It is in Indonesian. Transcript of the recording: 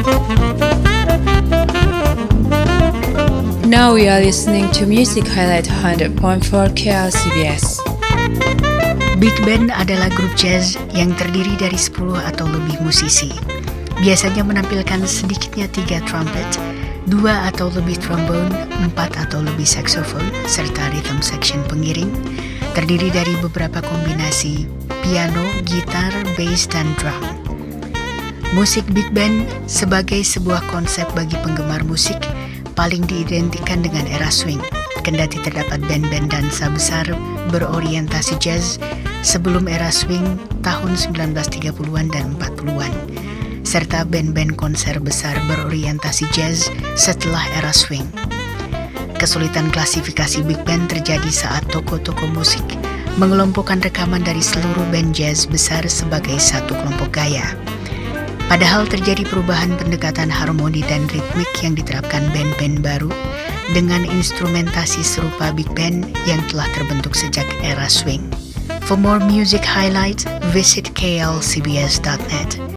Now we are listening to Music Highlight 100.4 KLCBS. Big band adalah grup jazz yang terdiri dari 10 atau lebih musisi. Biasanya menampilkan sedikitnya 3 trumpet, 2 atau lebih trombone, 4 atau lebih saxophone, serta rhythm section pengiring, terdiri dari beberapa kombinasi piano, gitar, bass, dan drum. Musik big band sebagai sebuah konsep bagi penggemar musik paling diidentikan dengan era swing, kendati terdapat band-band dansa besar berorientasi jazz sebelum era swing tahun 1930-an dan 40-an, serta band-band konser besar berorientasi jazz setelah era swing. Kesulitan klasifikasi big band terjadi saat toko-toko musik mengelompokkan rekaman dari seluruh band jazz besar sebagai satu kelompok gaya. Padahal terjadi perubahan pendekatan harmoni dan ritmik yang diterapkan band-band baru dengan instrumentasi serupa big band yang telah terbentuk sejak era swing. For more music highlights, visit klcbs.net.